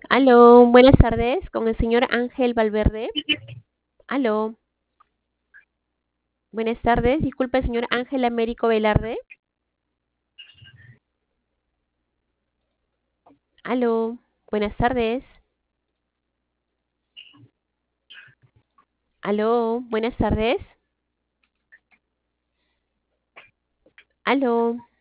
Aló, buenas tardes, con el señor Ángel Valverde. Aló, buenas tardes, disculpe, señor Ángel Américo Velarde. Aló, buenas tardes. Aló, buenas tardes. Aló.